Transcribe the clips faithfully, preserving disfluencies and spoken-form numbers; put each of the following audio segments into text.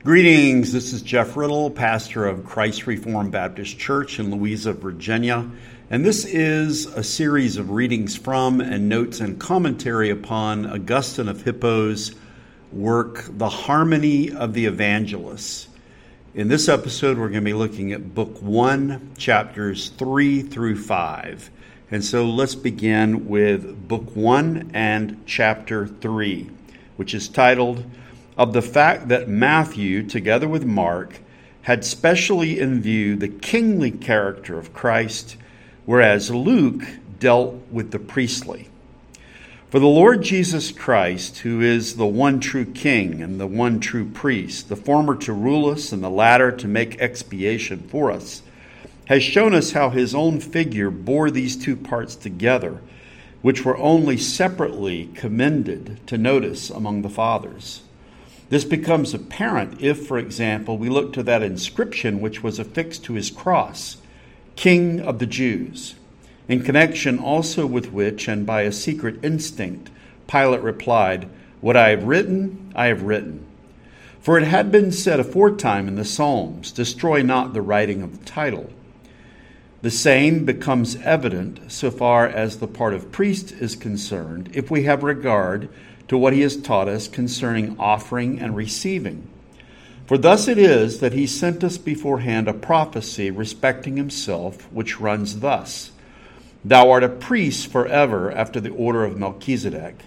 Greetings, this is Jeff Riddle, pastor of Christ Reformed Baptist Church in Louisa, Virginia, and this is a series of readings from and notes and commentary upon Augustine of Hippo's work, The Harmony of the Evangelists. In this episode, we're going to be looking at Book one, chapters three through five. And so let's begin with Book one and chapter three, which is titled, Of the Fact that Matthew, together with Mark, had specially in view the kingly character of Christ, whereas Luke dealt with the priestly. For the Lord Jesus Christ, who is the one true King and the one true priest, the former to rule us and the latter to make expiation for us, has shown us how his own figure bore these two parts together, which were only separately commended to notice among the fathers. This becomes apparent if, for example, we look to that inscription which was affixed to his cross, King of the Jews, in connection also with which, and by a secret instinct, Pilate replied, What I have written, I have written. For it had been said aforetime in the Psalms, Destroy not the writing of the title. The same becomes evident so far as the part of priest is concerned, if we have regard to what he has taught us concerning offering and receiving. For thus it is that he sent us beforehand a prophecy respecting himself, which runs thus, Thou art a priest forever after the order of Melchizedek.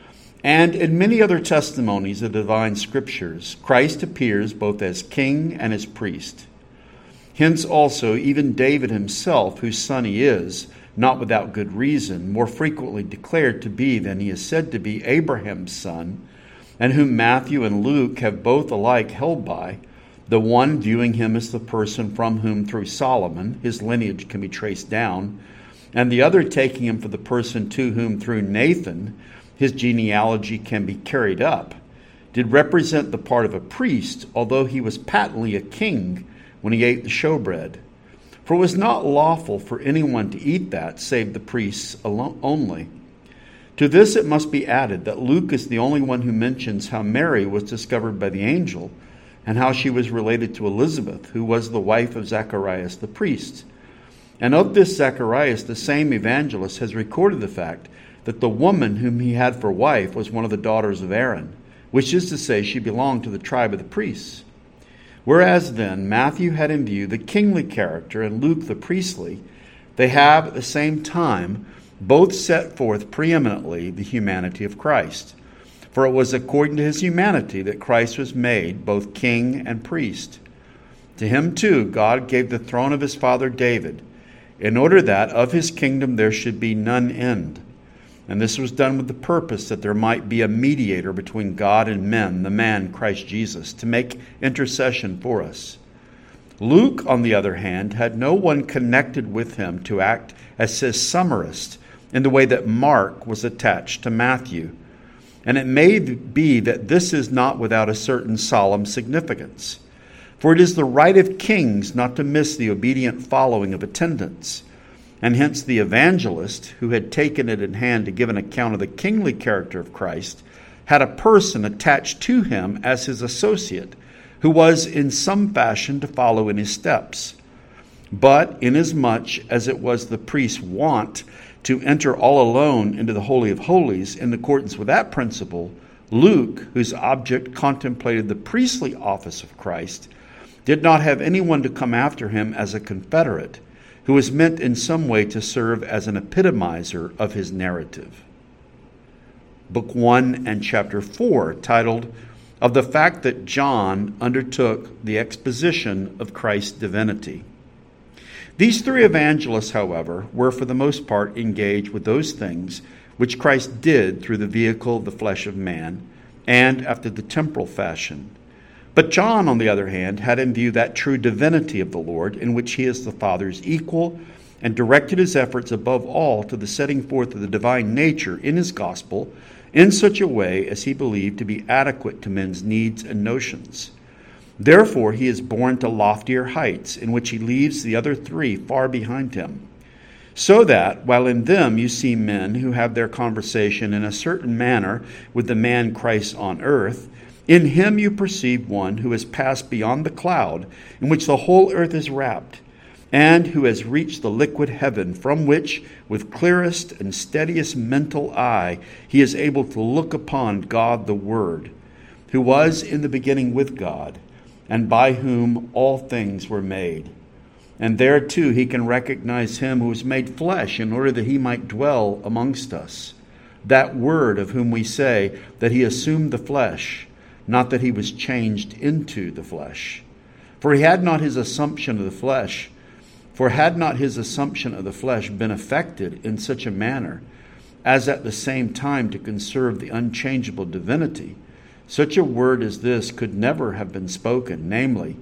And in many other testimonies of the divine scriptures, Christ appears both as king and as priest. Hence also even David himself, whose son he is, not without good reason, more frequently declared to be than he is said to be Abraham's son, and whom Matthew and Luke have both alike held by, the one viewing him as the person from whom through Solomon his lineage can be traced down, and the other taking him for the person to whom through Nathan his genealogy can be carried up, did represent the part of a priest, although he was patently a king when he ate the showbread. For it was not lawful for anyone to eat that, save the priests alone only. To this it must be added that Luke is the only one who mentions how Mary was discovered by the angel, and how she was related to Elizabeth, who was the wife of Zacharias the priest. And of this Zacharias, the same evangelist has recorded the fact that the woman whom he had for wife was one of the daughters of Aaron, which is to say she belonged to the tribe of the priests. Whereas then Matthew had in view the kingly character and Luke the priestly, they have at the same time both set forth preeminently the humanity of Christ. For it was according to his humanity that Christ was made both king and priest. To him too God gave the throne of his father David, in order that of his kingdom there should be none end. And this was done with the purpose that there might be a mediator between God and men, the man Christ Jesus, to make intercession for us. Luke, on the other hand, had no one connected with him to act as his summarist in the way that Mark was attached to Matthew. And it may be that this is not without a certain solemn significance. For it is the right of kings not to miss the obedient following of attendants. And hence the evangelist, who had taken it in hand to give an account of the kingly character of Christ, had a person attached to him as his associate, who was in some fashion to follow in his steps. But inasmuch as it was the priest's wont to enter all alone into the Holy of Holies in accordance with that principle, Luke, whose object contemplated the priestly office of Christ, did not have anyone to come after him as a confederate, who was meant in some way to serve as an epitomizer of his narrative. Book one and chapter four, titled, Of the Fact that John Undertook the Exposition of Christ's Divinity. These three evangelists, however, were for the most part engaged with those things which Christ did through the vehicle of the flesh of man, and after the temporal fashion. But John, on the other hand, had in view that true divinity of the Lord, in which he is the Father's equal, and directed his efforts above all to the setting forth of the divine nature in his gospel in such a way as he believed to be adequate to men's needs and notions. Therefore he is borne to loftier heights, in which he leaves the other three far behind him. So that, while in them you see men who have their conversation in a certain manner with the man Christ on earth, In him you perceive one who has passed beyond the cloud, in which the whole earth is wrapped, and who has reached the liquid heaven, from which, with clearest and steadiest mental eye, he is able to look upon God the Word, who was in the beginning with God, and by whom all things were made. And there too he can recognize him who was made flesh in order that he might dwell amongst us. That Word of whom we say that he assumed the flesh, not that he was changed into the flesh. For he had not his assumption of the flesh, for had not his assumption of the flesh been effected in such a manner as at the same time to conserve the unchangeable divinity, such a word as this could never have been spoken, namely,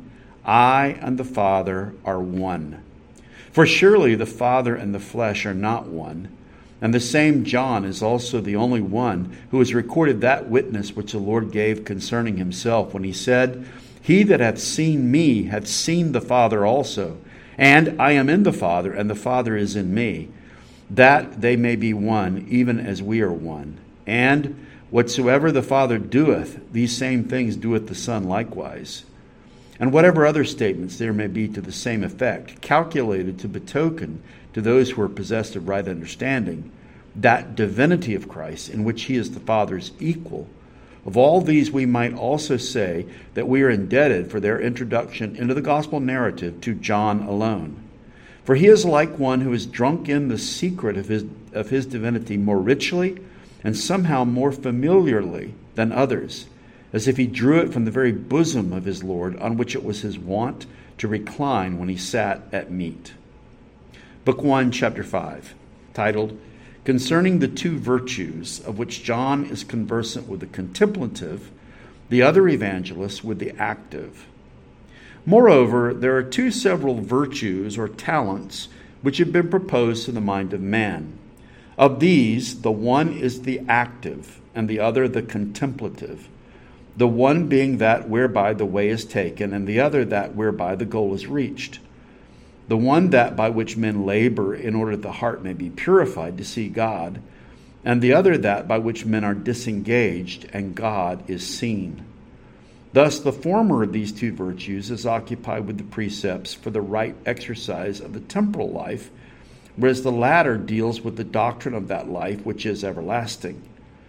I and the Father are one. For surely the Father and the flesh are not one. And the same John is also the only one who has recorded that witness which the Lord gave concerning himself when he said, He that hath seen me hath seen the Father also, and I am in the Father, and the Father is in me, that they may be one, even as we are one. And whatsoever the Father doeth, these same things doeth the Son likewise. And whatever other statements there may be to the same effect, calculated to betoken to those who are possessed of right understanding that divinity of Christ, in which he is the Father's equal. Of all these we might also say that we are indebted for their introduction into the gospel narrative to John alone. For he is like one who has drunk in the secret of his, of his divinity more richly and somehow more familiarly than others, as if he drew it from the very bosom of his Lord, on which it was his wont to recline when he sat at meat. Book one, Chapter five, titled, Concerning the Two Virtues, of which John is conversant with the contemplative, the other evangelists with the active. Moreover, there are two several virtues or talents which have been proposed to the mind of man. Of these, the one is the active, and the other the contemplative. The one being that whereby the way is taken, and the other that whereby the goal is reached. The one that by which men labor in order that the heart may be purified to see God, and the other that by which men are disengaged and God is seen. Thus the former of these two virtues is occupied with the precepts for the right exercise of the temporal life, whereas the latter deals with the doctrine of that life which is everlasting.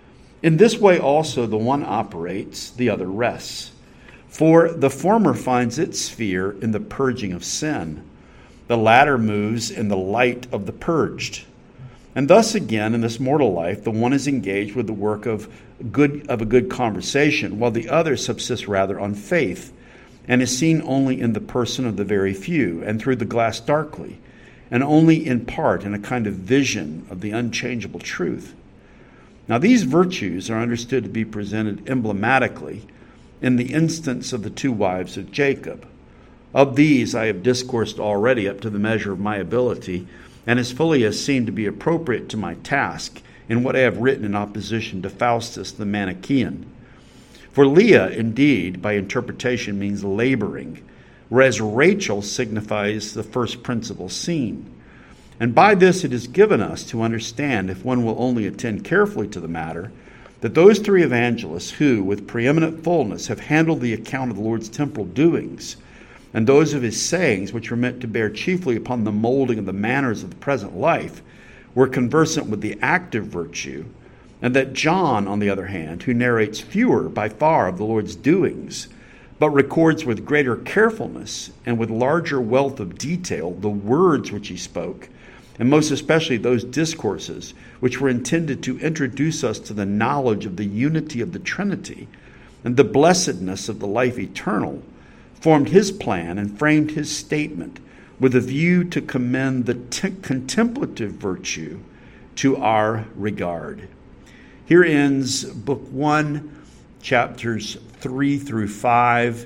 In this way also the one operates, the other rests. For the former finds its sphere in the purging of sin. The latter moves in the light of the purged. And thus again, in this mortal life, the one is engaged with the work of good of a good conversation, while the other subsists rather on faith, and is seen only in the person of the very few, and through the glass darkly, and only in part in a kind of vision of the unchangeable truth. Now these virtues are understood to be presented emblematically in the instance of the two wives of Jacob. Of these I have discoursed already up to the measure of my ability, and as fully as seemed to be appropriate to my task, in what I have written in opposition to Faustus the Manichaean. For Leah, indeed, by interpretation means laboring, whereas Rachel signifies the first principal scene. And by this it is given us to understand, if one will only attend carefully to the matter, that those three evangelists who, with preeminent fullness, have handled the account of the Lord's temporal doings, and those of his sayings, which were meant to bear chiefly upon the molding of the manners of the present life, were conversant with the active virtue, and that John, on the other hand, who narrates fewer by far of the Lord's doings, but records with greater carefulness and with larger wealth of detail the words which he spoke, and most especially those discourses which were intended to introduce us to the knowledge of the unity of the Trinity and the blessedness of the life eternal, formed his plan and framed his statement with a view to commend the t- contemplative virtue to our regard. Here ends Book one, chapters three through five,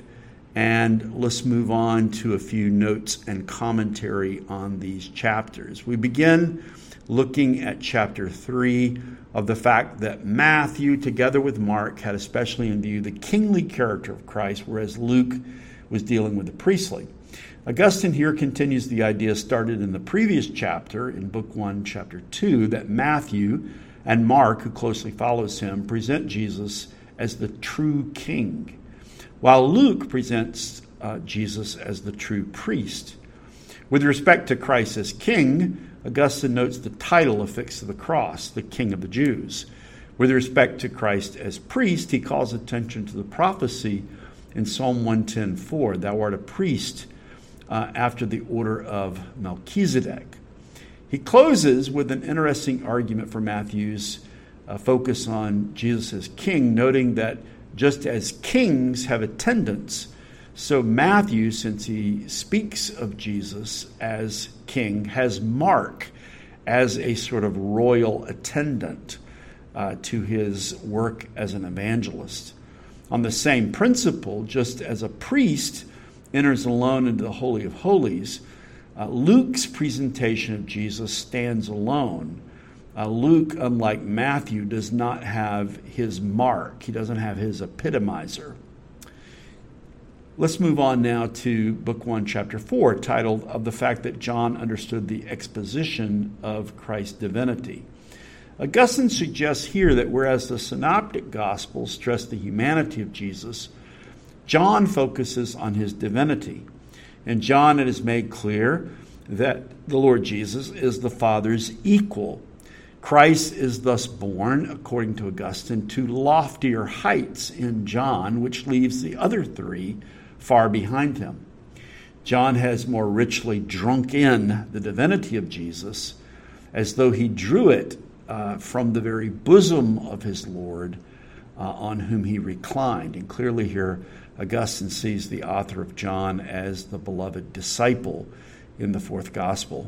and let's move on to a few notes and commentary on these chapters. We begin looking at chapter three of the fact that Matthew, together with Mark, had especially in view the kingly character of Christ, whereas Luke was dealing with the priestly. Augustine here continues the idea started in the previous chapter, in Book one, chapter two, that Matthew and Mark, who closely follows him, present Jesus as the true king, while Luke presents uh, Jesus as the true priest. With respect to Christ as king, Augustine notes the title affixed to the cross, the King of the Jews. With respect to Christ as priest, he calls attention to the prophecy in Psalm one ten four, "Thou art a priest uh, after the order of Melchizedek." He closes with an interesting argument for Matthew's uh, focus on Jesus as king, noting that just as kings have attendants, so Matthew, since he speaks of Jesus as king, has Mark as a sort of royal attendant uh, to his work as an evangelist. On the same principle, just as a priest enters alone into the Holy of Holies, uh, Luke's presentation of Jesus stands alone. Uh, Luke, unlike Matthew, does not have his mark. He doesn't have his epitomizer. Let's move on now to Book one, Chapter four, titled "Of the Fact that John Understood the Exposition of Christ's Divinity." Augustine suggests here that whereas the Synoptic Gospels stress the humanity of Jesus, John focuses on his divinity. In John, it is made clear that the Lord Jesus is the Father's equal. Christ is thus born, according to Augustine, to loftier heights in John, which leaves the other three far behind him. John has more richly drunk in the divinity of Jesus, as though he drew it uh, from the very bosom of his Lord, uh, on whom he reclined. And clearly here, Augustine sees the author of John as the beloved disciple in the fourth gospel.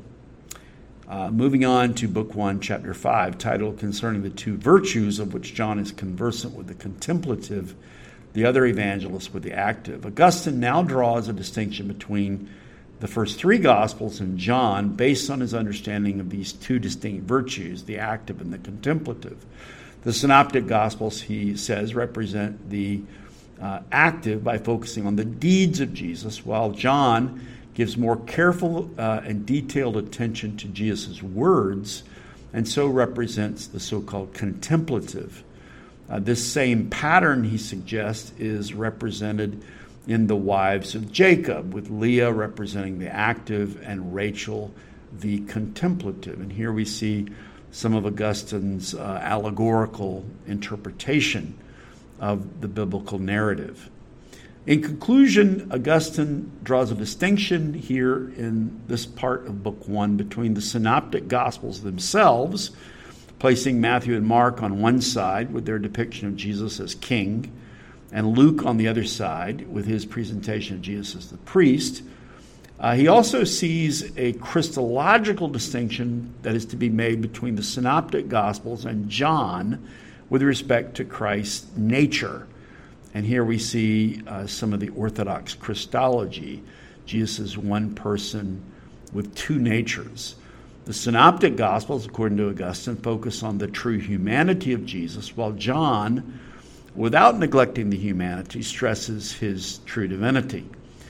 Uh, moving on to Book one, Chapter five, titled "Concerning the Two Virtues," of which John is conversant with the contemplative, the other evangelists with the active. Augustine now draws a distinction between the first three Gospels and John based on his understanding of these two distinct virtues, the active and the contemplative. The Synoptic Gospels, he says, represent the uh, active by focusing on the deeds of Jesus, while John gives more careful uh, and detailed attention to Jesus' words, and so represents the so-called contemplative. Uh, this same pattern, he suggests, is represented in the wives of Jacob, with Leah representing the active and Rachel the contemplative. And here we see some of Augustine's uh, allegorical interpretation of the biblical narrative. In conclusion, Augustine draws a distinction here in this part of Book one between the Synoptic Gospels themselves, placing Matthew and Mark on one side with their depiction of Jesus as king, and Luke on the other side with his presentation of Jesus as the priest. Uh, he also sees a Christological distinction that is to be made between the Synoptic Gospels and John with respect to Christ's nature. And here we see uh, some of the Orthodox Christology. Jesus is one person with two natures. The Synoptic Gospels, according to Augustine, focus on the true humanity of Jesus, while John, without neglecting the humanity, stresses his true divinity.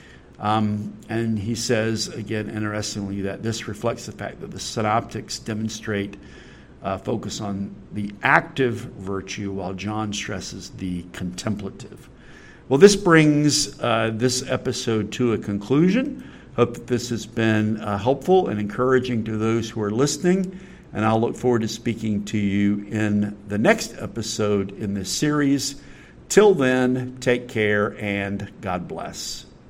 Um, and he says, again, interestingly, that this reflects the fact that the Synoptics demonstrate uh, focus on the active virtue, while John stresses the contemplative. Well, this brings uh, this episode to a conclusion. Hope that this has been uh, helpful and encouraging to those who are listening, and I'll look forward to speaking to you in the next episode in this series. Till then, take care and God bless.